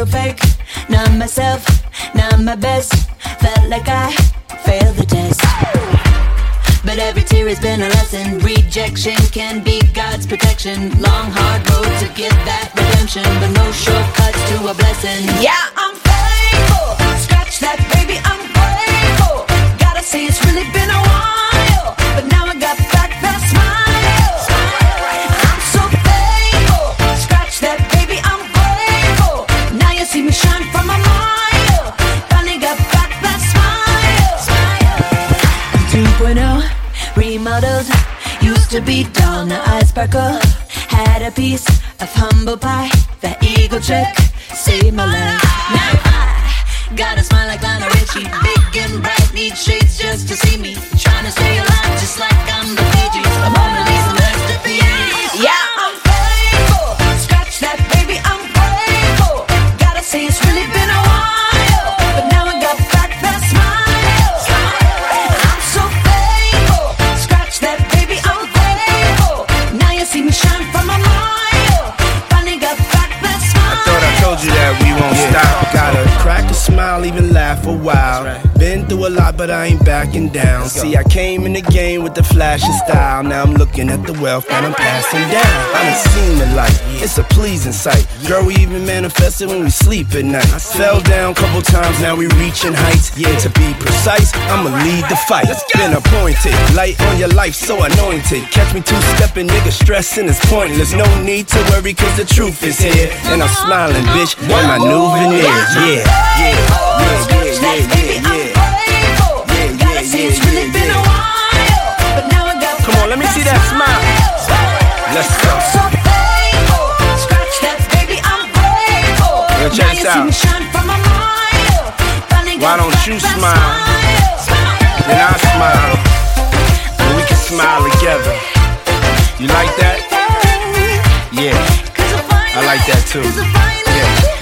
fake, not myself, not my best. Felt like I failed the test. But every tear has been a lesson. Rejection can be God's protection. Long hard road to get that redemption, but no shortcuts to a blessing. Yeah, I'm faithful. Scratch that, baby, I'm grateful. Gotta say it's really been a while, but now I got back that smile. I'm so faithful. Scratch that, baby, I'm grateful. Now you see me shine from a mile. Finally got back that smile. 2.0 remodeled, used to be dull, now I sparkle. Had a piece of humble pie, that eagle trick saved my life. Now I got a smile like Lionel Richie, big and bright, need shades just to see me. Trying to stay alive just like I'm the Fiji, a Mona Lisa masterpiece. Yeah, I'm faithful. Scratch that, baby, I'm grateful. Gotta say it's really been a while, but now I got back that smile. I'm so faithful. Scratch that, baby, I'm grateful. Now you see me shine from a mile. Finally got back that smile. I thought I told you that we won't stop. Gotta crack a smile, even laugh a while. Been through a lot, but I ain't backing down. See, I came in the game with the flash and style. Now I'm looking at the wealth that I'm passing down. I done seen the light, it's a pleasing sight. Girl, we even manifested when we sleep at night. Fell down a couple times, now we reaching heights. Yeah, to be precise, I'ma lead the fight. Been appointed, light on your life, so anointed. Catch me two-stepping, nigga, stressing is pointless. No need to worry, cause the truth is here. And I'm smiling, bitch, on my new veneers. Yeah, yeah, Scratch that, baby, I'm grateful. Gotta say it's really been a while, but now I got. Come on, let me see that smile. Let's go. So faithful. Scratch that, baby, I'm grateful. Yo, check this out. Why don't you smile? Then I smile, and we can smile together. You like that? Yeah, I like that too. Yeah.